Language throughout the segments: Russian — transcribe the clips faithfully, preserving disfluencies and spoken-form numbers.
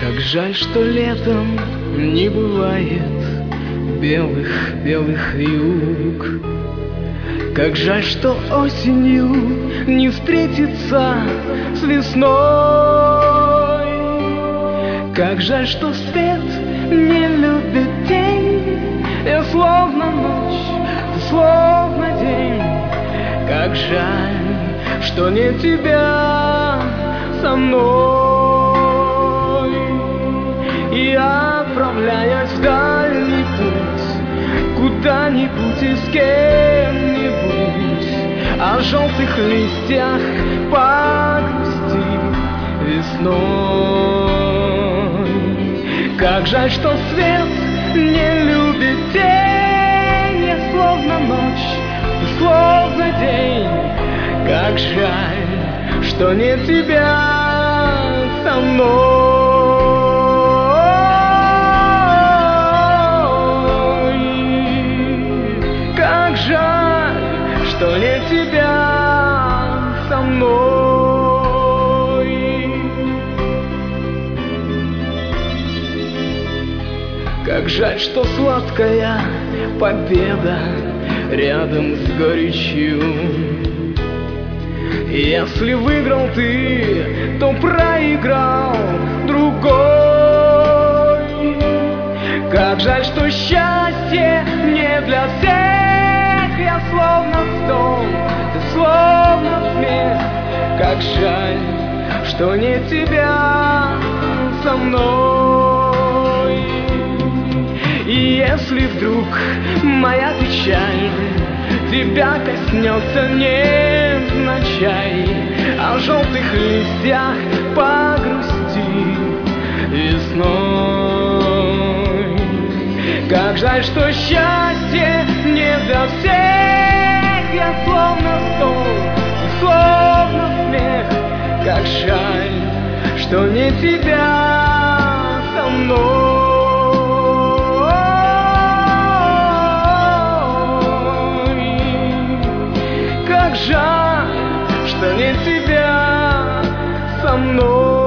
Как жаль, что летом не бывает белых-белых юг. Как жаль, что осенью не встретится с весной. Как жаль, что свет не любит день, я словно ночь, ты словно день. Как жаль, что нет тебя со мной. Я отправляюсь в дальний путь, куда-нибудь и с кем-нибудь, о желтых листьях погрусти весной. Как жаль, что свет не любит день, я словно ночь, ты словно день. Как жаль, что нет тебя со мной. Как жаль, что нет тебя со мной. Как жаль, что сладкая победа рядом с горечью. Если выиграл ты, то проиграл другой. Как жаль, что счастье не для всех, я словно сон, ты словно смех. Как жаль, что нет тебя со мной. И если вдруг моя печаль тебя коснется невзначай, о желтых листьях погрусти весной. Как жаль, что счастье не для всех, я словно сон, словно смех. Как жаль, что не тебя со мной. Жаль, что нет тебя со мной.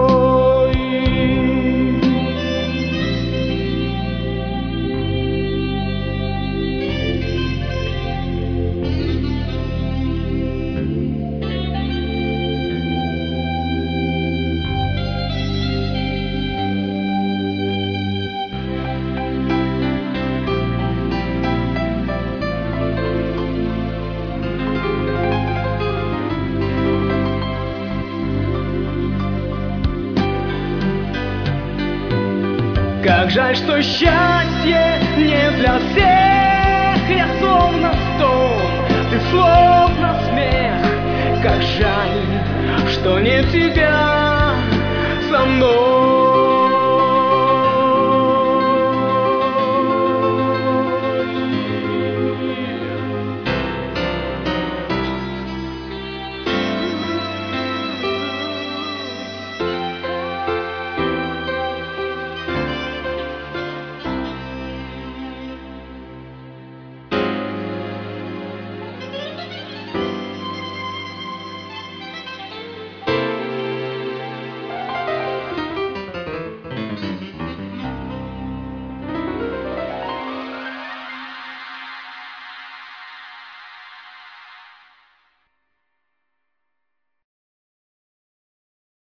Как жаль, что счастье не для всех, я словно стон, ты словно смех. Как жаль, что нет тебя со мной.